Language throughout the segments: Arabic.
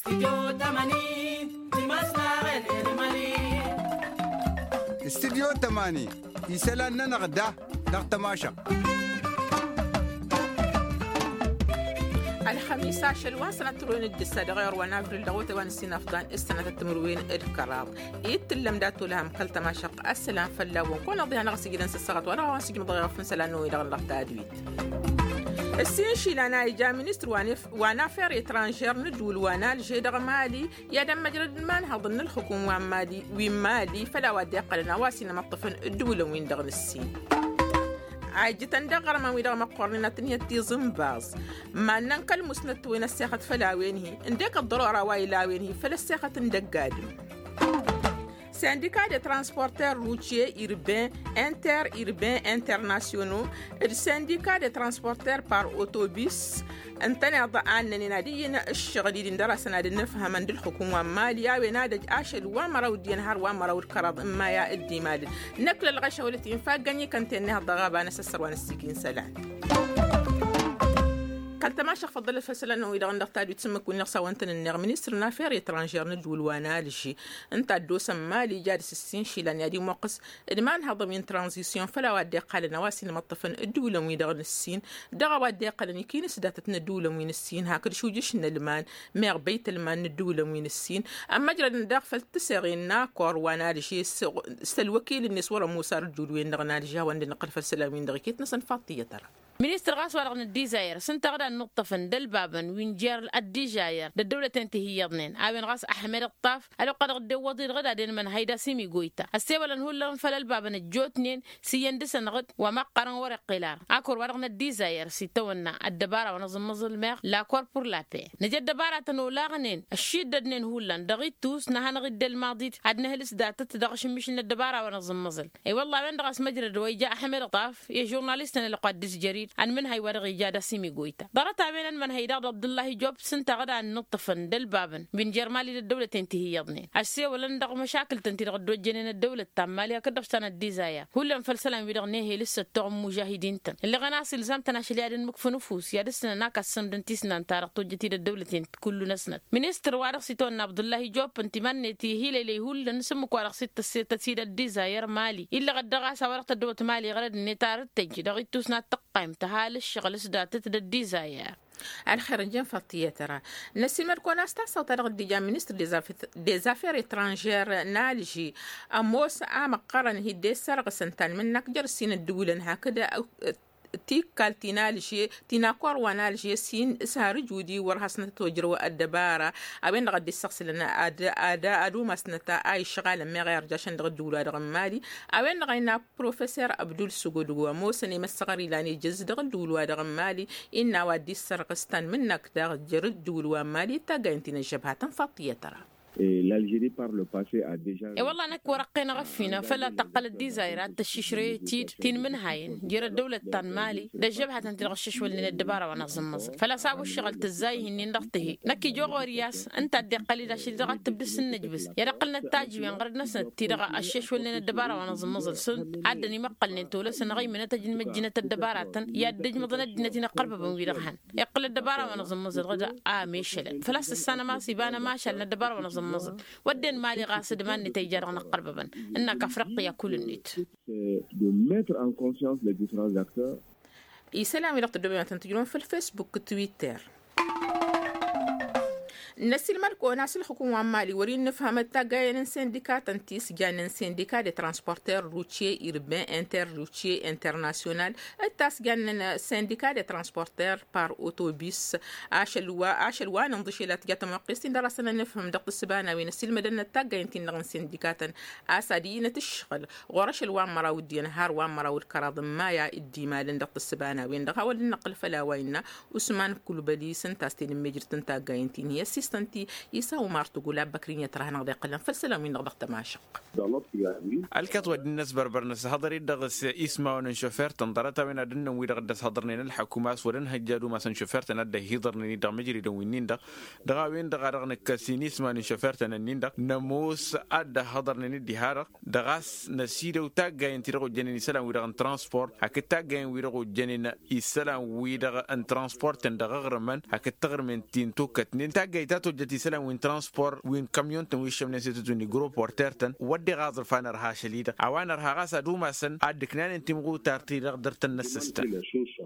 استديو 80 يسالنا نغدا نغتماشا الخميس 10 سنة ترون الدسة غير ونافر اللغوت وانسين أفغان السنة التمروين الكراب يتلم داتو لهم قلت ما شق السلام فلاوون كون أضيها نغسي جدا سسغت وانا وانسي جمع ضغير فنسلانو إلى غلق تادويت السين شيلانا يجا منستر وانافير يترانجير ندول وانا الجيدغ مالي يادم مجرد المان هضن الحكومة مالي فلا ودي قلنا واسينا مطفن الدولة وين دغن السين عاجتن دغر ما ويدغ مقرننا تنيتي زنباز ما ننقل مسنت وين الساخت فلا وينهي انديك الضرورة وايلا وينهي فلا الساخت اندق قادم Syndicat des transporteurs routiers urbains internationaux, le syndicat des transporteurs par autobus انتنا ضعنا نادينا الشغلين درسنا نفهم من الحكومة مالية ونادج عاشل وامرا ودين هار وامرا والكرض ما يا ادي مال نكل الغشة والتي انفاقني كانت انها ضغابة نسسر ونسكين سلام قلت ما شخ فضل الفصل انه اذا غندقتاد يتسمك ونقصا وانتن النغ منستر نافير يترانجير ندول وانا لشي انت الدوسا مالي جالس السين شيلان يدي موقس ادمان هضم من ترانزيسيون فلا ودي قال نواسي مطفن الدوله وين دغن السين دغ ودي قال كاين سداتت الدوله وين السين هاكر شو جشنا المان ميغ بيت المان الدوله وين السين اما جرى نداغ فالتسغين ناكور وانا لشي الوكيل الناس ورا موسى الدول وين دغنا لجا وند نقل فالسلام وين دغيت نسن فاطيه ترى منستر غاس ورغن الديزاير سنت غدا النقطة فن دل بابن وين جير الديزاير الدولة تنتهي يضنين أبين غاس أحمد الطاف ألو قد غد وضير غدا دين من هيدا سيمي قويتا السيبل نهول فلل بابن الجوتنين سيندسن غد وما قرن ورق قلار أكور ورغن الديزاير سيتونا الدبارة ونظم مظل ميغ لا كور بور لا بي نجد دبارة تنو لاغنين الشيد دنين هولان دغيت توس نهان غد الماضيت عدنا هلس داتت دغش مشن الدبارة ونظم مظل أي والله وين غاس مجرد ويجا أحمد الطاف يا جورناليستنا اللي قد جريد عن من هاي ورغي جادا سيمي قويتا ضرت عمينا من هاي دار عبد الله جوب سنت غدا عن نطفن دل بابن بين جرمالي للدولة تنتهي يضنين السي ولن دغ مشاكل تنتهي غدو جنين الدولة التامالية كدفتان الديزايا هو فلسلام بيدغنيه لسه توم مجاهدين تن اللي غناسي لزامتنا شليادن مكف نفوس يادسنا ناكس سمدنتيسنا انتارق توجتي الدولة كل نسند منستر وارغ سيتون عبد الله جوب انتمنتي هي لي هو نسمك وارغ تسيد الديزاير مالي إلا غد غاسا ورقت الدولة مالي غرد نتار تنجي دغيت توسنا تقيم تهال الشغل سداتت الديزاير الخير جن فطية ترى نسيمر كون استاسو ترى ديجا مينستر ديزافير اترانجير نالجي اموس ام قرن هي دي سرق سنتان منك جرسين الدولة هكذا تيك كالتينالشي تيناكور وانالشي سين سهر جودي ورهسنة توجروا الدبارة أبين غدي السقس لنا أدو مسنتا أي شغال ما غير جاشن دغدولا دغمالي أبين غينا بروفيسور عبدول سجودوا موسني مسغري لاني جز دغدولا دغمالي إن ودي السرقستان منك دغجر دولوا مالي تاجنتين الجبهة فاطية ترى l'Algérie par le passé a déjà والله نك ورقينا غفينا فلا تقل الديزايرات تششري تين من هاين جرى الدولة تان مالي ده جبهة انت الغشش واللي الدبارة ونظم مصر فلا صابوا الشغل تزاي هني نضغطه نكي جوغ ورياس انت ادي قليل شي دغت تبدس النجبس يا رقلنا التاج بين غير ناس تيرغ الشش واللي الدبارة ونظم مصر سن عدني مقلني تولس نغي من تجن مجنة الدبارة يا دج مضندنا قرب بمويرغان يقل الدبارة ونظم مصر غدا ميشل فلا السنة ما سيبانا ما شلنا الدبارة ونظم مصر ودين مالي غاسد ما نتيجرنا قربا انك افريقيا كل النت de mettre en conscience les différents acteurs يسلام يلقط الدبي تنتجرون في الفيسبوك تويتر نسي المركو ناس الحكومة مالي ورين نفهم التاجين سندكات انتيس جان سندكات دي ترانسبورتير روتشي إربان انتر روتشي انترناسيونال التاس جان سندكات دي ترانسبورتير بار اوتوبيس عاشلوا نضشيلات جات مقيسين درسنا نفهم دقت السبانة وين نسي المدن التاجين تنغن سندكات اسادينة الشغل غورش الوان مراود ينهار وان مراود كراض مايا الديمال دقت السبانة وين دغا ول النقل فلا وين اسمان كل بليس تاستين مجرتن تاجين تين هي سنتي يساو مارتو قولا بكرين تراه نغدي قلن فالسلام من نغدق تماشق الكتوى الناس بربرنس هضري دغس اسمه ونشوفر تنظرتها وين ادنا ويدغدس هضرني الحكومه ودن هجادو ما سنشوفر تنده هيضرني دغ مجري دو وينين دغ وين دغ رغن كسينيس ما نشوفر تنين دغ نموس اد هضرني دي هار دغس نسيدو تاغا ينترو جنين سلام ويدغ ترانسبورت هك تاغا ويدغ جنين يسلام ويدغ ان ترانسبورت دغ غرمن هك تغرمن تين توكت نين تاغا تاتو جتي سلام وين ترانسبور وين كاميون تن ويش من ستوني جروب بورترتن ودي غاضر فانر ها شليده اوانر ها غاسا دوما سن ادكنان انت مغو تارتي قدرتن السيستم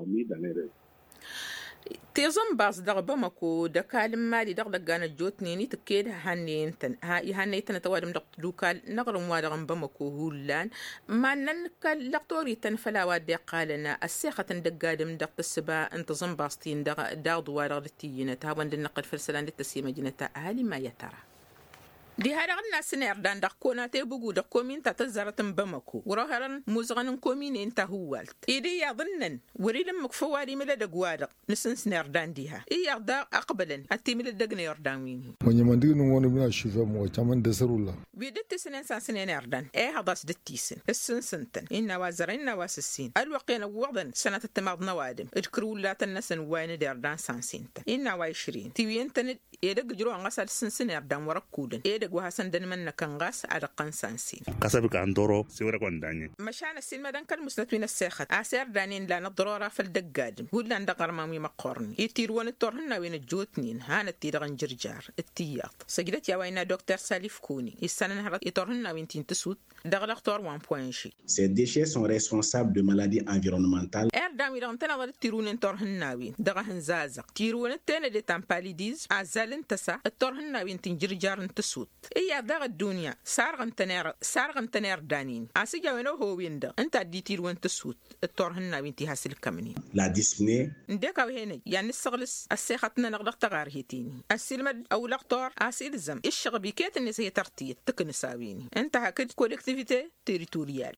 تيزم باس دغ بمكو دكال مالي دغ دغانا جوتنيني تكيد هانينتن هانيتن توادم دغ دوكال نغرم وادغ بمكو هولان ما ننكال لقطوري تنفلا وادي قالنا السيخة دقادم دغ السبا انتظم باستين دغ دوار غرتيين تهاون دنقل فرسلان للتسيمة جنتا أهالي ما يترى دي هذا غنا سنير دان دق كونا تبغو دق كومين تتزرت بمكو وراهرن مزغن كومين انت هوالت إيدي يظنن وريد مكفواري ملا دقوادق نسن سنير دان ديها إيه دا أقبلا أتي ملا دقنا يردان وينه من يمندي نوانا بنا شفا مو كمان دسرولا بيدت سنين سنين يردان إيه هذاس دتيسن السن سنتن إن وازرين واسسين الوقين وعدن سنة التماض نوادم اذكروا لا تنسن وين دردان سانسينتا إن وعشرين تبين تند يدق جرو غسل سنين يردان وركودن وحسن دن من كنغاس على قنسانسين قصبك عن دورو سورة قنداني مشان السين مدن كالمسلمين الساخت عسير دانين لا نضرورة في الدقادم هولا ندقر مامي مقرني يتيروان التورهن وين الجوتنين هانا تيرغن جرجار التياط سجلت يا وين دكتور ساليف كوني السنة نهرت يتورهن وين تنتسود دغل اختار 1.6 Ces déchets sont responsables de maladies environnementales. دامي لون تنظر تيرون تورهن وين دغهن زازق تيرون التاني دي تامباليديز عزال انتسا التورهن وين تنجرجار انتسود إيه داغ الدنيا سارغن تنير دانين أسيجا وينو هو ويندا أنت ديتير وين تسوت التورهن وينتي هاسل كمنين La dyspnée. نديكا وهنا يعني السغلس السيختنا نغلق تغار هيتيني السلمد أو لقطار أسيلزم الشغبي كيت الناس هي ترتيت تكنساويني أنت هكذا كولكتيفيتي تيريتوريال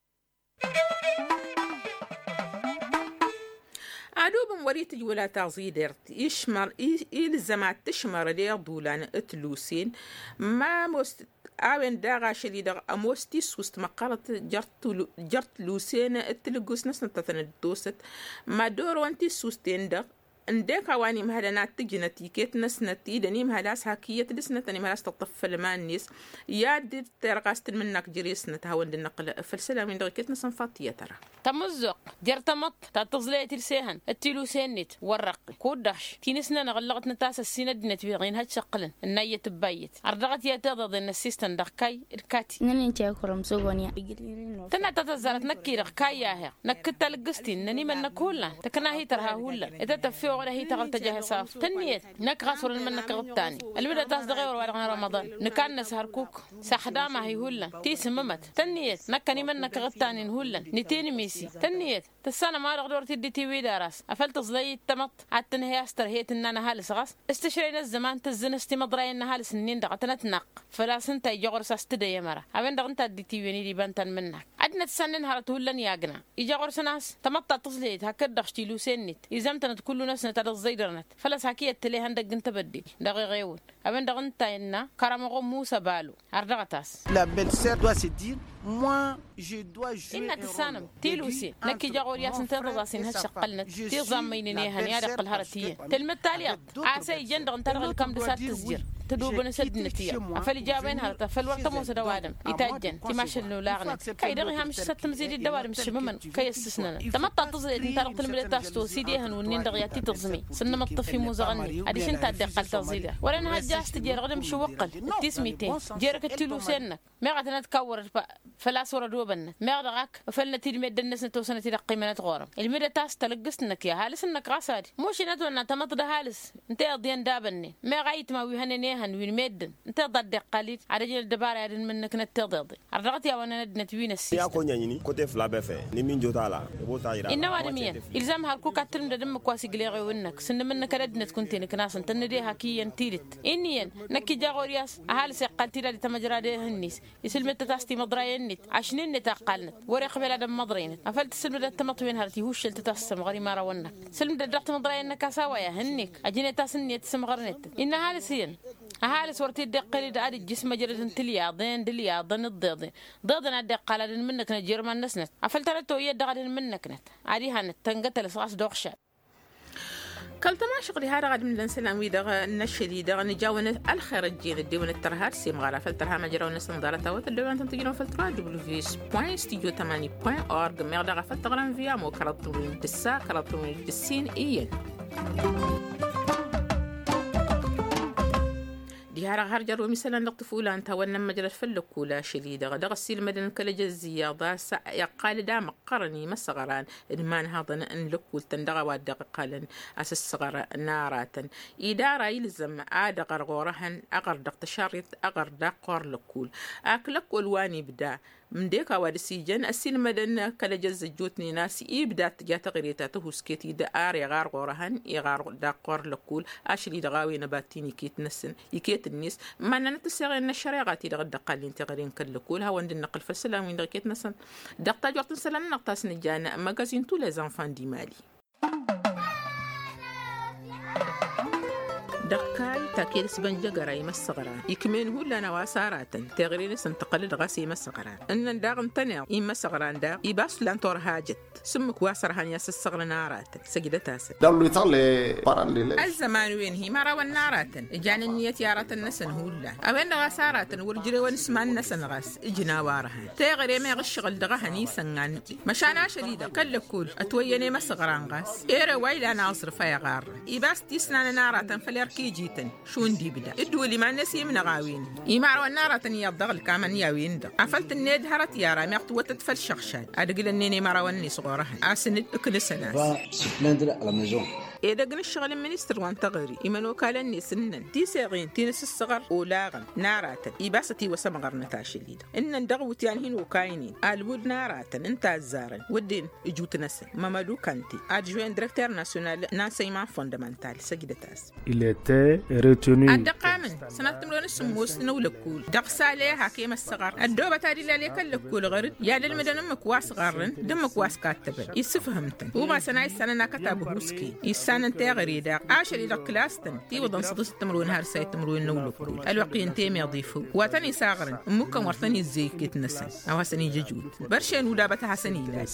عدوب وريت ولا تغزيدرت يشمر إلزمات تشمر لي دولان اتلوسين ما مست أوين داغا شليدا أموستي سوست مقالة جرت لوسين اتلقوس نسنة تتندوست ما دور وانتي سوستين دا عندك واني مهلنات تجنتيكيت نسنتي دني مهلاس هاكية لسنتني مهلاس تطفل مانيس يادي ترقاست منك جريسنة هاوند النقل فالسلام من دغيكيت نسنفاتية ترى تمزق جرتمط تاتزليت السيهن التلوسينت ورقي كوداش تينسنا نغلقت نتاس السنة دنت بيغين هاد شقلن النية تبايت أردغت يتضض إن السيستن دقاي الكاتي ننتي كرم سوغونيا تنا تتزارت نكي رقاي ياها نكتا لقستين نني من نكولا تكنا هي ترها هولا إذا تفيو ولا هي تغلط جاه صاف تنيت نكغسر من نكغب تاني البدا تاس دغير ولا رمضان نكان نسهر كوك سحدامة هي هولا تيس ممت تنيت نكني من نكغب تاني هولا نتيني ميسي تنيت تسانا ما رغدور تدي تي وي دارس أفلت زلي تمط عتن هي استرهيت إن أنا هالس غص استشرينا الزمان تزنستي مضري إن هالس النين دغتنا تنق فلا سنت يجور ساستدي مرة أبين دغنت دي تي وي دي بنتن منك عدنا تسنن هرت هولا ياجنا يجور سناس تمط تصليت هكذا دغشتي سنت إذا كل ناس نترى زيدرنت فلا ساكية تلي هندق انت بدي دقيقون أبين دغنت إننا كرامغو موسى بالو أردغتاس La belle-sœur doit se dire moi je dois jouer إن تسانم تيلوسي نكي جاور ياسن ترضاسين هالشقلنا تيزام مينيني هني هذا قل هرتيه تلمتاليات عاسي جندغ انترغ الكم دسات تزجر تدوبن سد نتيا أفلي جابين هرتا فالوقت موسى دوادم يتاجن تماشي اللولاغنا كاي دغي همش ست مزيد الدوادم الشممن كاي استسننا تمطع تزيد انترغ تلمتاشتو سيديهن ونين دغياتي تغزمي سنما الطفي موزغني عاديش انت دقل تغزيده ولا نها جاس تجير غدم شو وقل تسميتين جيرك التلوسينك ما غادنا تكور فلا صورة دوبنا ما غدغاك فلنا تلمد الناس نتوسنا تلقي من تغورم الميدا تاس تلقسنك يا هالس انك راسادي موش نتونا تمط ده هالس انت ضيان دابني ما غايت ما ويهننيهن وين ميدن انت ضد قليل على جيل الدبار عاد منك نتضضي عرضت يا وانا ندنت وين السيستم يا كونياني كوتي فلا بفه نمين جوتالا بوتايرا إنه وادمية إلزام هالكو كاترم دم كواسي قليغي ونك سن منك ردنت كنتين كناس تندي هكيا تيرت إنيا نكي جاغورياس أهل سقالتي لا تمجرادي هنيس يسلمت تاستي مضراينت عشنين نتاقلنت وري قبل هذا مضرينت أفلت سلم التمطوين هرتي هوش التتسم غري ما رونك سلم درت مضراينك سوايا هنيك أجيني تاسني تسمغرنت إن هال سين هال صورتي دقلي دادي الجسم جرد تلياضين دلياضن الضيضين ضيضن الدقالة منك نجير ما النسنت أفلت رتو يدغل منك نت عاديها نت تنقتل صاص دوخشة كل تماشق لهذا غاد من الإنسان ويدا نشلي دا نجاون الخير الجين الديون الترهات سيم غالا فلترها مجرى ونس نضارة والديون تنتجون فلترها www.studio80.org مغدا غفلتغرام فيا مو كرطون تسا كرطون تسين إيين يعرق هرجر ومثلا نقطفولا أنت ونما جرت فلكولا شديدة غدا غسيل مدن كلجة الزيادة يقال دا مقرني مسغران إدمان هذا أن لكول تندغى وادق قالن أساس صغر نارات إدارة يلزم آدغر غورهن أغر دق تشاريت أغر دقور لكول أكلك والواني بدا مديكا وادسيجن أسيل مدن كلجة الزجوتني ناس إبدا تجات غريتاته سكيتي دا يغار غورهن يغار دقور لكول أشري دغاوي نباتيني كيت نسن يكيت الناس ما نتسغي ان الشريعات دغ قال تغرين كلكول هو عند النقل فالسلام وين دغيت نسن دقتا وقت سلام نقطاس نجانا ماغازين تو لي زانفان دي مالي دقاي تاكيل سبنجا غراي مسغران يكمن هو لنا واسارات تغرين سنتقل دغاسي مسغران ان داغن تنع يما سغران دا يباس لان تور هاجت سمك واسرهن يا سغر نارات سجدتاس دولو يطلع باراليل الزمان وين هي مره والنارات جان النيت يارات النسن هولا اوين واسارات ورجري ونسمع النسن غاس اجنا وارهن تغري ما يغشغل دغهني سنان مشانا شديده كلكول اتويني مسغران غاس ايره ويلا ناصر فيا غار يباس تسنان نارات فليركي جيتن شون دي بدا ادولي ما نسي من غاوين يمارو النارات يا الضغل كمان يا وين دا عفلت النيد هرت يا رامي وتتفل شخشاد ادقل النيني مارو اني صغورها اسند كل سنه إذا قلنا الشغل المنستر وان تغري إيمان وكالني سنن تي ساغين تينس الصغر ولاغن ناراتن إباستي وسمغر نتاشي ليدا إن ندغوت يعني هين وكاينين الود ناراتن انت الزارن ودين إجوت نسن مامادو كانتي أدجوين ديريكتور ناسيونال نانسيمان فوندامنتال سجدتاس Il était retenu الدقامن سنة تمرون السموس نولكول دقسالي حكيم الصغر الدوبة تاري لاليك اللكول غرد يا للمدن أمك واس غرن دمك واس كاتبن يسفهمتن وما سناي سننا كتاب هوسكي سان تغري دا عاشر إلى كلاستن تي وضن صدس تمرون هرسي تمرون نولكول الوقين تيم يضيفوا واتني ساغرن أمك ورثني الزيكت نسن أو هسني ججود برشين ولا بتحسني لا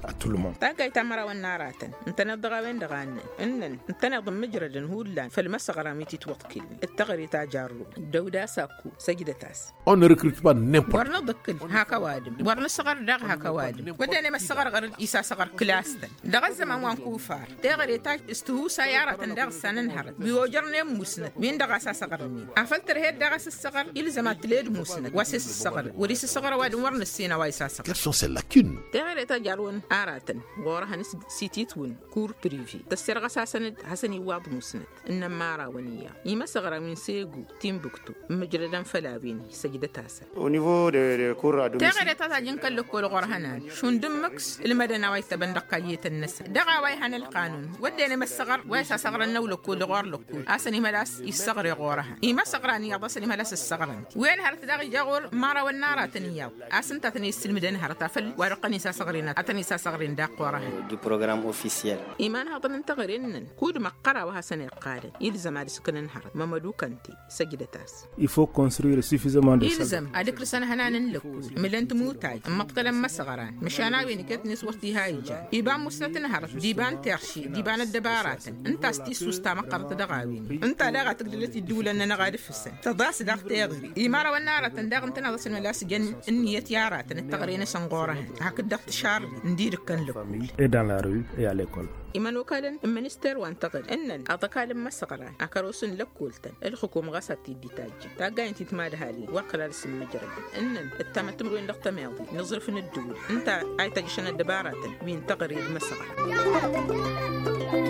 تاقي تمر والناراتن انت نضغى وين دغان إنن انت نضم مجرد هولا فالمسغرة ميتي توكل التغري تاجارو دودا ساكو سجدتاس on ne recrute pas n'importe ورنا ضكل هاكا وادم ورنا صغر دغ هاكا وادم وداني ما الصغر غير إيسا صغر كلاستن دغ الزمان وان كوفار تغري تاج استهو سيارة دغ سنن هرت بيوجرني مسند مين دغ صغرني عفلتر هيد دغ الصغر يلزمات تليد مسند واسس الصغر وريس الصغر وادم ورنا السينا وايسا صغر quelles sont ces lacunes تغري تاجارون آراتن غورها نس سيتيتون كور بريفي تسرغ ساسند حسني واض مسند إنما راونية يما صغر من سيغو تيمبكتو مجردا فلابين سجدتاس au niveau de cours à domicile تغري تاجين كلكول غورهنان شون دمكس المدن وايت بندقاية النس دغا وايهن القانون ودينا مسغر ويسا صغر النول كل غور لكول اسني ملاس يصغر غورها يما صغراني يا بسني ملاس الصغران وين هرت دغ جاور مارا والنار تنياو اسنت تني السلمدن هرتا فل ورقني صغرين اتني صغرين داق غورها دو بروغرام اوفيسيال ايمان هذا ننتغرين كود مقرا وهسني قاد يلزم على سكن هرت مامدو كنتي سجدتاس il faut construire suffisamment de يلزم ادك سنه هنان لكول ملنت موتاي مقتل مسغران مشانا وين كتنس وقتي هاي جا يبان مستن هرت ديبان ترشي ديبان الدبارات انت استي سوستا مقرت دغاوين انت لا تقدرتي الدوله ان غادي فسن تضاس دغ تغري يمارا والنار تندغ انت ناس الملاس جن النيه يارات التغرين سنغوره هكذا تشار ندير كان لكم et dans la rue et à l'école إيمان وكالن المنستر وانتقل إنن أتكلم مسقرة أكروسن لكولتن الحكومة غساتي ديتاج تاجين تتماد هالي وقرار اسم مجرد إنن التمتمرين لقطة ماضي نظرف الدول أنت عايتجشن الدبارات من تقريب مسقرة